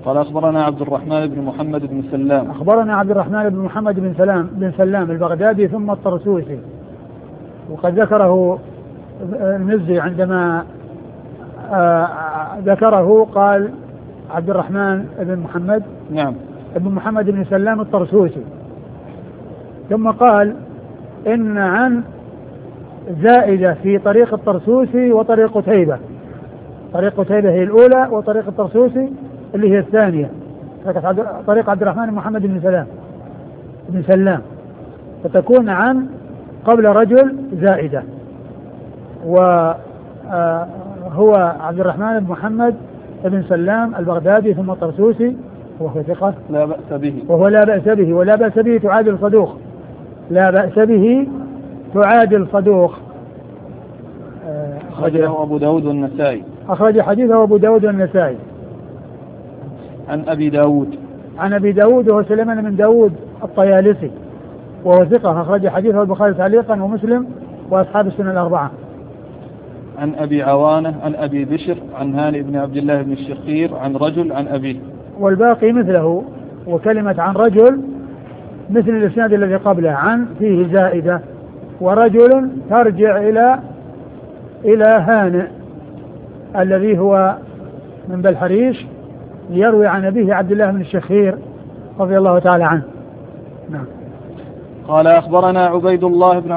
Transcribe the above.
قال أخبرنا عبد الرحمن بن محمد بن سلام. أخبرنا عبد الرحمن بن محمد بن سلام البغدادي ثم الطرسوسي، وقد ذكره المزي عندما ذكره قال عبد الرحمن بن محمد نعم ابن محمد بن سلام الطرسوسي، ثم قال إن عن زائدة في طريق الطرسوسي وطريق قتيبة. طريق قتيبة هي الأولى وطريق الطرسوسي اللي هي الثانية، طريق عبد الرحمن بن محمد بن سلام، فتكون عن قبل رجل زائدة، وهو عبد الرحمن بن محمد بن سلام البغدادي ثم الطرسوسي، وهو ثقة لا بأس به، وهو لا بأس به ولا بأس به تعادل صدوق، لا بأس به تعادل صدوق. أخرجه أبو داود والنسائي. أخرج حديثه أبو داود والنسائي. عن أبي داود وهو سليمان بن داود الطيالسي، وهو ثقة، أخرج حديثه البخاري تعليقا ومسلم وأصحاب السنن الأربعة. عن أبي عوانة عن أبي بشر عن هاني بن عبد الله بن الشخير عن رجل عن أبيه. والباقي مثله، وكلمة عن رجل مثل الإسناد الذي قبله، عن فيه زائدة، ورجل ترجع إلى هانئ الذي هو من بلحريش يروي عن أبيه عبد الله بن الشخير رضي الله تعالى عنه. نعم. قال أخبرنا عبيد الله بن